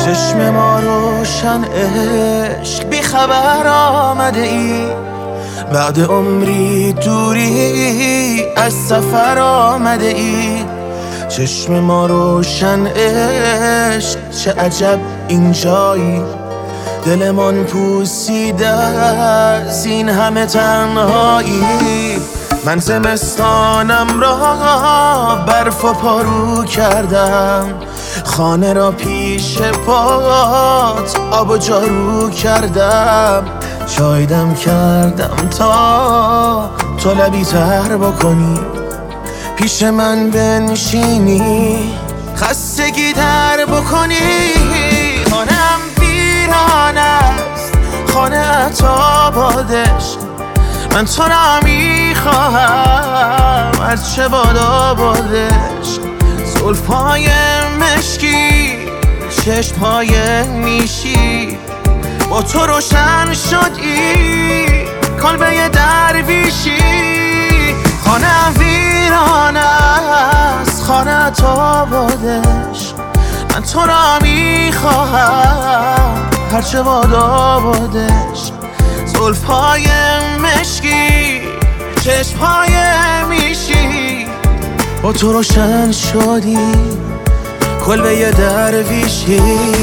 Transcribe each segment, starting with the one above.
چشم ما روشن عشق بی خبر آمده ای، بعد عمری دوری از سفر آمده ای. چشم ما روشن عشق چه عجب اینجایی، دلمان پوسیده از این همه تنهایی. من زمستانم را برف و پارو کردم، خانه را پیش پات آب و جارو کردم. چایدم کردم تا تو لبی تر بکنی، پیش من بنشینی خستگی در بکنی. خانم ویران است خانه تا بادش، من تو را میخواهم هرچه باد آبادش. زلفای مشکی چشمهای نیشی، با تو روشن شدی کلبه درویشی. خانه ویران است خانه تا بادش، من تو را میخواهم هرچه باد آبادش. زلفای مشکی چشمهای میشی، با تو روشن شدی کلبه درویشی.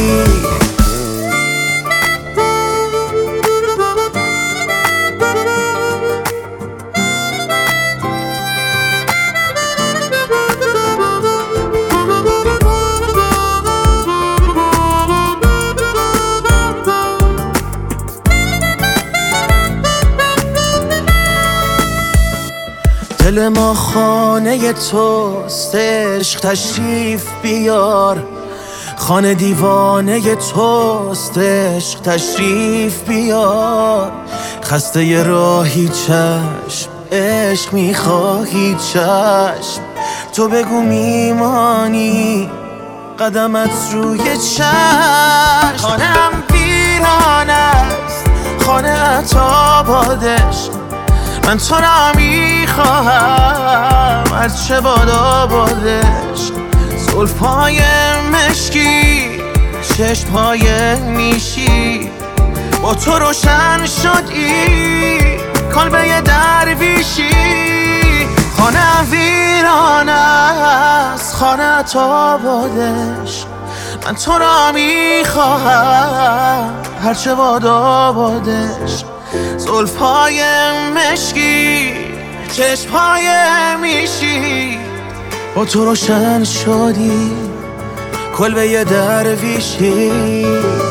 دل ما خانه توست عشق تشریف بیار، خانه دیوانه توست عشق تشریف بیار. خسته ی راهی چشم عشق میخواهی چشم، تو بگو میمانی قدمت روی چشم. خانم ویران است خانه تا بادش، من تو را میخواهم هرچه باد آبادش. زلفای مشکی چشمهای نیشی، با تو روشن شدی کلبه درویشی. خانه ویران است خانه تا بادش، من تو را میخواهم هرچه باد آبادش. زلفای مشکی چشمهای میشی، با تو روشن شدی کلبه درویشی.